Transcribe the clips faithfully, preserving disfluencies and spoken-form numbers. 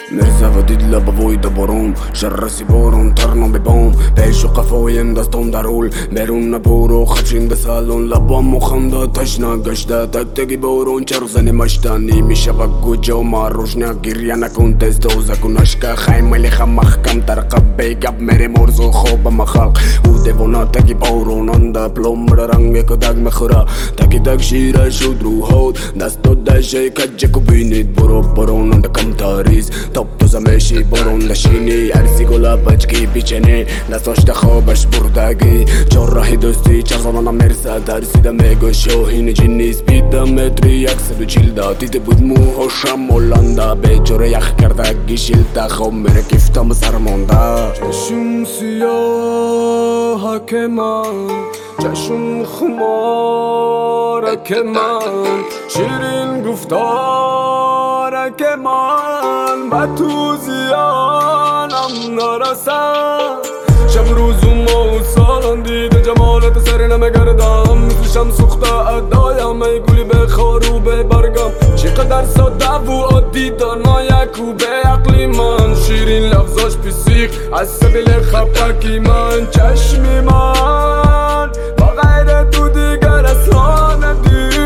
مرزا و دید لبا ویدا برون شرسی برون ترنو ببون پیش و قفایم دستم درول بیرون برو خچین ده سالون لبام خنده تشنا گشته تک تکی برون چرخ زنی مشتانی میشه و گوجه و ماروشنا گریه نکن تست و زکن اشکا خیملی خمخ کم ترقب بیگب میری مرزو خوب مخلق او دیوانا تکی برون انده پلوم رنگ کدک مخورا تکی تک شیره شد رو هود دستو دشه کجکو بینید برو برون انده کم تاریز توب تو زمشی برون نشینی ارزی گلا بچکی بیچنی دستاشت خوابش بردگی چار راهی دوستی چار زمانا مرسا درسیده میگو شوهین جنی سپیده متری یکصد و چیلده دیده بود موهاشم مولانده به جوره یخ کردگی شیلده خواب میره کفتم سرمانده چشم سیاه که من چشم خمار که من شیرین گفتار که من با تو زیانم نرسم شب روز و ماه و سالان دیده جمالت سر نمگردم مثلشم سخته ادایم ای گلی به خارو به برگم چقدر ساده و عادی دانایک و به عقلی من شیرین لفظاش پیسیق از سبیل خپکی من چشمی من با غیر تو دیگر اصلا ندید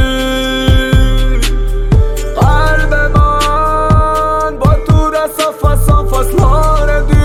قلب من با تو رسا فسان فصلا ندید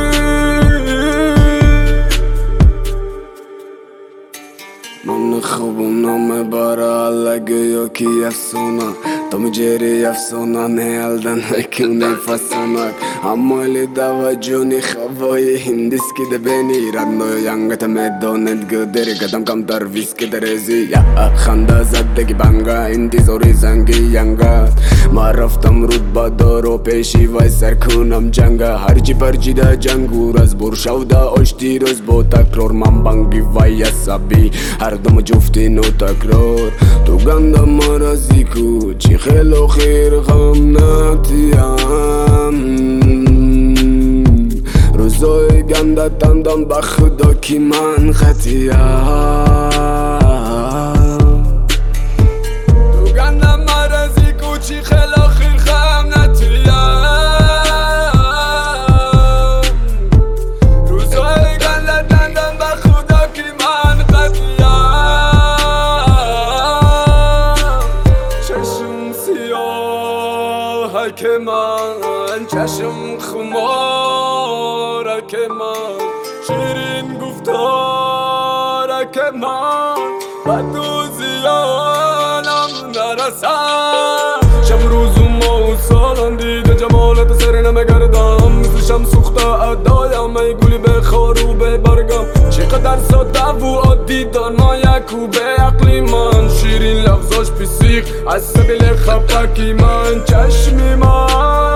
من خوبم نامه برا لگه یا کی افسونا تو میجری افسونا نیالدن نکنه فسانک اما لی دوا جونی خواه هندیس که ده بینی ردنو ینگت میدونت گدری قدم کم در ویسکی درزی یا خنده زدگی بنگا انتظاری زنگی ینگت ما رفتم رود با دارو پیشی وای سر کنم جنگا هرچی پرچی ده جنگور از بر شوده آشتی روز با تکرار من بنگی وای عصبی هر دم جفتی نو تکرار تو گنده مرازی کو چی خیلی خیر غم نتیم روزای گنده تندم به خدا کی من خطیم تو گنده مرازی کو چی خیلی خیر غم نتیم روزای گنده تندم به خدا کی من خطیم که من چشم خماره که من شیرین گفتاره که من با تو زیانم نرسم شب روز و ماه و سالان دیده جمالت سر نمگردم مثلشم سخته ادایم ای گلی به خارو به برگم چقدر ساده و عادی دانایک و به عقلی من شیرین لفظاش پیسیق از سبیل خپکی من چشمی من